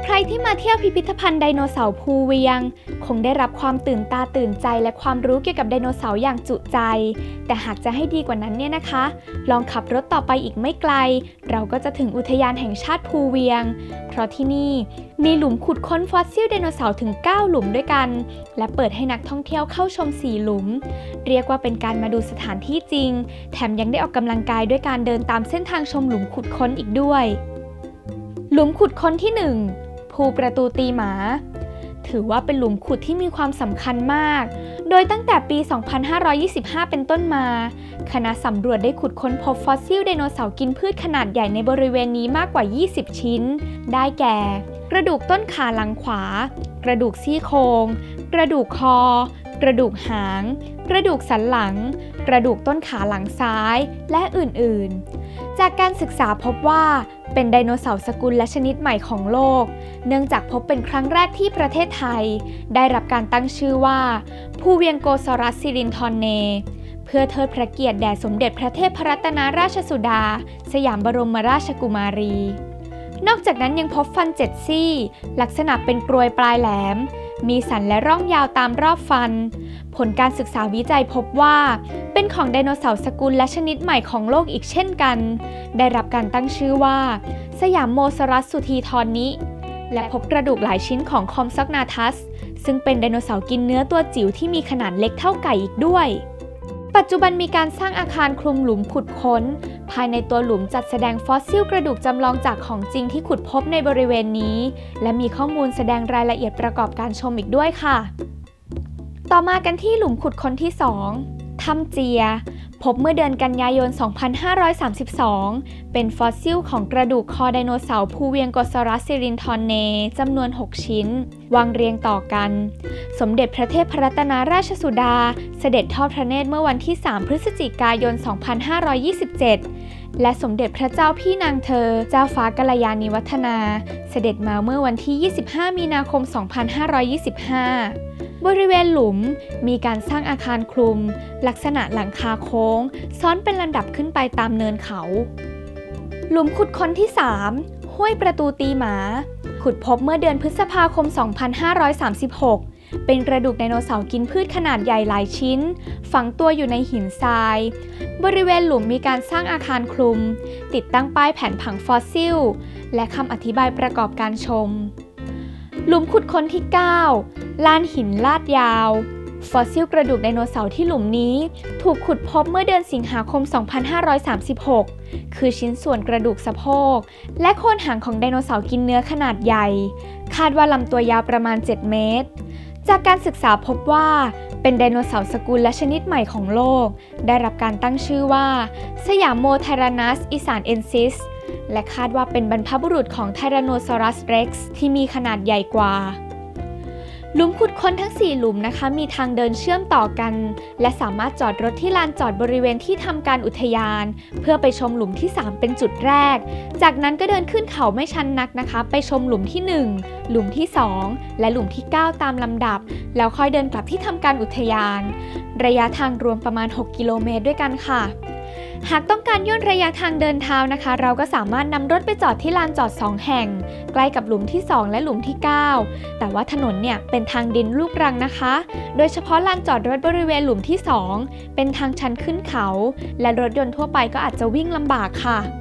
ใครที่มาเที่ยวพิพิธภัณฑ์ไดโนเสาร์ภูเวียงคงได้รับความตื่นตาตื่นใจและความรู้เกี่ยวกับไดโนเสาร์อย่างจุใจแต่หากจะให้ดีกว่านั้นเนี่ยนะคะลองขับรถต่อไปอีกไม่ไกลเราก็จะถึงอุทยานแห่งชาติภูเวียงเพราะที่นี่มีหลุมขุดค้นฟอสซิลไดโนเสาร์ถึง9หลุมด้วยกันและเปิดให้นักท่องเที่ยวเข้าชม4หลุมเรียกว่าเป็นการมาดูสถานที่จริงแถมยังได้ออกกำลังกายด้วยการเดินตามเส้นทางชมหลุมขุดค้นอีกด้วยหลุมขุดค้นที่1ภูประตูตีหมาถือว่าเป็นหลุมขุดที่มีความสำคัญมากโดยตั้งแต่ปี 2525 เป็นต้นมาคณะสำรวจได้ขุดค้นพบฟอสซิลไดโนเสาร์กินพืชขนาดใหญ่ในบริเวณนี้มากกว่า 20 ชิ้นได้แก่กระดูกต้นขาหลังขวากระดูกซี่โครงกระดูกคอกระดูกหางกระดูกสันหลังกระดูกต้นขาหลังซ้ายและอื่นๆจากการศึกษาพบว่าเป็นไดโนเสาร์สกุลและชนิดใหม่ของโลกเนื่องจากพบเป็นครั้งแรกที่ประเทศไทยได้รับการตั้งชื่อว่าภูเวียงโกซอรัสซิรินทอนเนเพื่อเทิดพระเกียรติแด่สมเด็จพระเทพรัตนราชสุดาสยามบรมราชกุมารีนอกจากนั้นยังพบฟัน7ซี่ลักษณะเป็นกรวยปลายแหลมมีสันและร่องยาวตามรอบฟันผลการศึกษาวิจัยพบว่าเป็นของไดโนเสาร์สกุลและชนิดใหม่ของโลกอีกเช่นกันได้รับการตั้งชื่อว่าสยามโมซอรัสสุธีทรนิและพบกระดูกหลายชิ้นของคอมซอกนาทัสซึ่งเป็นไดโนเสาร์กินเนื้อตัวจิ๋วที่มีขนาดเล็กเท่าไก่อีกด้วยปัจจุบันมีการสร้างอาคารคลุมหลุมขุดค้นภายในตัวหลุมจัดแสดงฟอสซิลกระดูกจำลองจากของจริงที่ขุดพบในบริเวณนี้และมีข้อมูลแสดงรายละเอียดประกอบการชมอีกด้วยค่ะต่อมากันที่หลุมขุดค้นที่2ถ้ำเจียพบเมื่อเดือนกันยายน 2532 เป็นฟอสซิลของกระดูกคอไดโนเสาร์ภูเวียงโกซอรัสซิรินทอนเนจำนวน6ชิ้นวางเรียงต่อกันสมเด็จพระเทพรัตนราชสุดาเสด็จทอดพระเนตรเมื่อวันที่3พฤศจิกายน 2527 และสมเด็จพระเจ้าพี่นางเธอเจ้าฟ้ากัลยาณิวัฒนาเสด็จมาเมื่อวันที่ 25 มีนาคม 2525บริเวณหลุมมีการสร้างอาคารคลุมลักษณะหลังคาโค้งซ้อนเป็นลำดับขึ้นไปตามเนินเขาหลุมขุดค้นที่3ห้วยประตูตีหมาขุดพบเมื่อเดือนพฤษภาคม 2536 เป็นกระดูกไดโนเสาร์กินพืชขนาดใหญ่หลายชิ้นฝังตัวอยู่ในหินทรายบริเวณหลุมมีการสร้างอาคารคลุมติดตั้งป้ายแผนผังฟอสซิลและคำอธิบายประกอบการชมหลุมขุดค้นที่9ลานหินลาดยาวฟอสซิลกระดูกไดโนเสาร์ที่หลุมนี้ถูกขุดพบเมื่อเดือนสิงหาคม 2536 คือชิ้นส่วนกระดูกสะโพกและโคนหางของไดโนเสาร์กินเนื้อขนาดใหญ่คาดว่าลำตัวยาวประมาณ7เมตรจากการศึกษาพบว่าเป็นไดโนเสาร์สกุลและชนิดใหม่ของโลกได้รับการตั้งชื่อว่าสยามโมไทรานัสอีสานเอนซิสและคาดว่าเป็นบรรพบุรุษของไทแรโนซอรัสเร็กซ์ที่มีขนาดใหญ่กว่าหลุมขุดค้นทั้ง4หลุมนะคะมีทางเดินเชื่อมต่อกันและสามารถจอดรถที่ลานจอดบริเวณที่ทำการอุทยานเพื่อไปชมหลุมที่3เป็นจุดแรกจากนั้นก็เดินขึ้นเขาไม่ชันนักนะคะไปชมหลุมที่1หลุมที่2และหลุมที่9ตามลำดับแล้วค่อยเดินกลับที่ทำการอุทยานระยะทางรวมประมาณ6กิโลเมตรด้วยกันค่ะหากต้องการย่นระยะทางเดินเท้านะคะเราก็สามารถนำรถไปจอดที่ลานจอด2แห่งใกล้กับหลุมที่2และหลุมที่9แต่ว่าถนนเนี่ยเป็นทางดินลูกรังนะคะโดยเฉพาะลานจอดรถบริเวณหลุมที่2เป็นทางชันขึ้นเขาและรถยนต์ทั่วไปก็อาจจะวิ่งลำบากค่ะ